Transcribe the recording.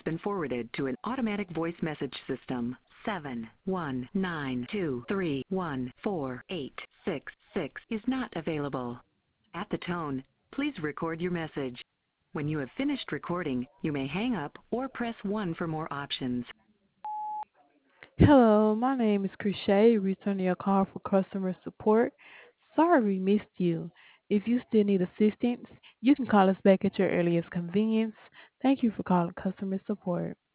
been forwarded to an automatic voice message system. 71923148666 is not available. At the tone, please record your message. When you have finished recording, you may hang up or press 1 for more options. Hello, my name is Krishay, returning your call for customer support. Sorry we missed you. If you still need assistance, you can call us back at your earliest convenience. Thank you for calling customer support.